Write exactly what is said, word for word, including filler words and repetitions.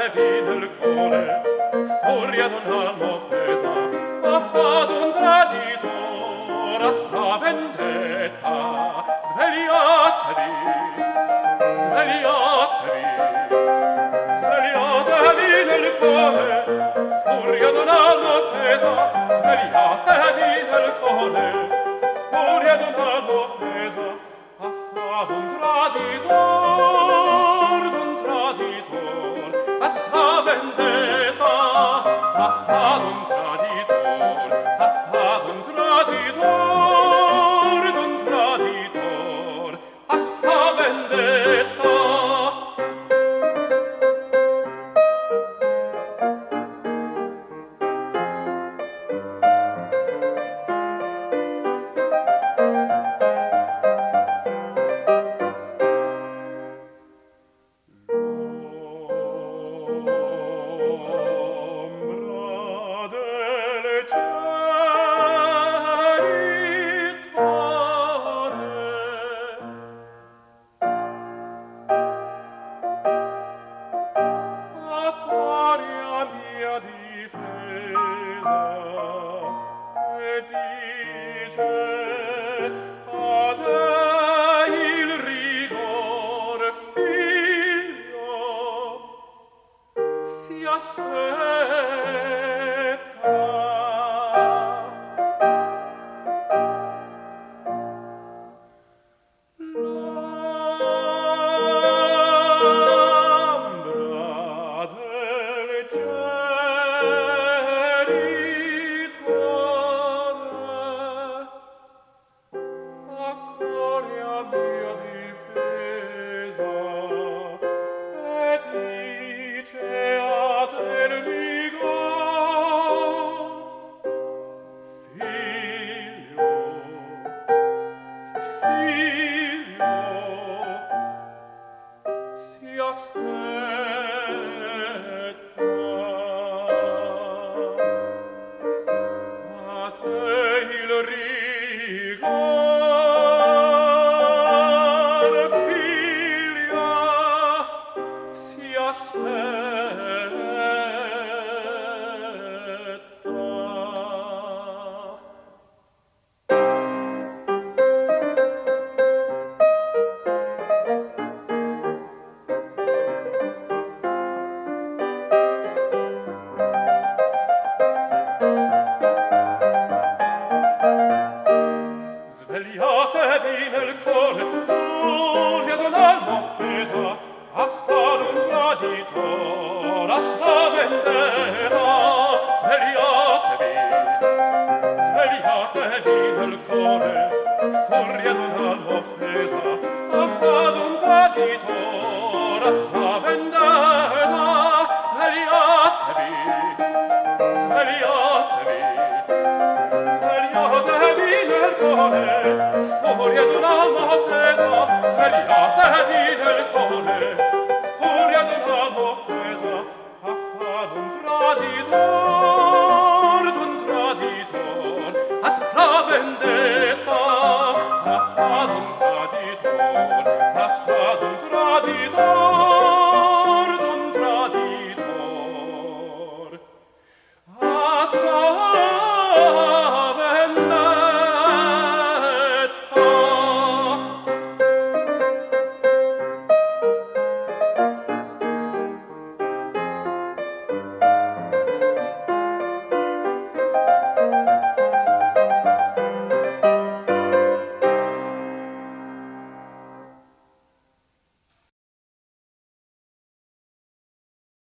svegliatevi nel cuore, furia d'un'alma offesa, affad un traditor, aspra vendetta. Svegliatevi, svegliatevi, svegliatevi nel cuore, furia d'un'alma offesa, svegliatevi nel cuore, furia d'un'alma offesa, affad un traditor, d'un traditor, aspra vendetta, affad un traditor, affad un traditor, d'un traditor, affad vendetta. Svegliatevi nel cuore, furia d'un'alma offesa, affad un traditor, aspra vendetta. Svegliatevi, svegliatevi nel cuore, furia d'un'alma offesa, affad un traditor, aspra vendetta. Svegliatevi, svegliatevi, svegliatevi nel cuore, furia d'un'alma offesa, svegliatevi nel cuore, furia d'un'alma offesa, affad un traditor, d'un traditor, aspra vendetta, affad un traditor, affad un traditor.